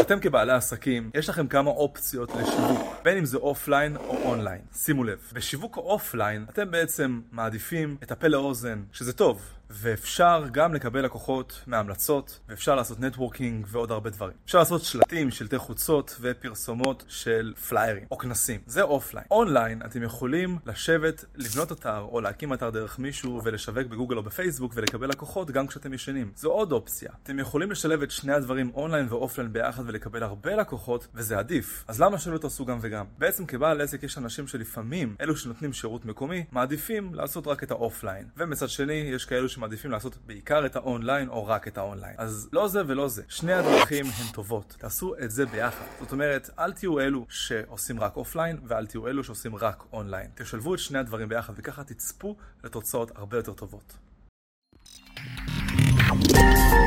אתם כבעלי עסקים, יש לכם כמה אופציות לשיווק, בין אם זה אופליין או אונליין. שימו לב, בשיווק אופליין אתם בעצם מעדיפים את הפה לאוזן, שזה טוב, ואפשר גם לקבל לקוחות מהמלצות, ואפשר לעשות נטוורקינג ועוד הרבה דברים. אפשר לעשות שלטים, שלטי חוצות ופרסומות של פליירים או כנסים. זה אופליין. אונליין אתם יכולים לשבת, לבנות אתר או להקים אתר דרך מישהו ולשווק בגוגל או בפייסבוק ולקבל לקוחות גם כשאתם ישנים. זו עוד אופציה. אתם יכולים לשלב את שני הדברים אונליין ואופליין ביחד ולקבל הרבה לקוחות, וזה עדיף. אז למה שלא תעשו גם וגם? בעצם כבעל עסק יש אנשים שלפעמים אלו שנותנים שירות מקומי מעדיפים לעשות רק את האופליין, ומצד שני יש כאלו שמעדיפים לעשות בעיקר את האונליין או רק את האונליין. אז לא זה ולא זה. שני הדרכים הן טובות. תעשו את זה ביחד. זאת אומרת, אל תהיו אלו שעושים רק אופליין ואל תהיו אלו שעושים רק אונליין. תשלבו את שני הדברים ביחד וככה תצפו לתוצאות הרבה יותר טובות.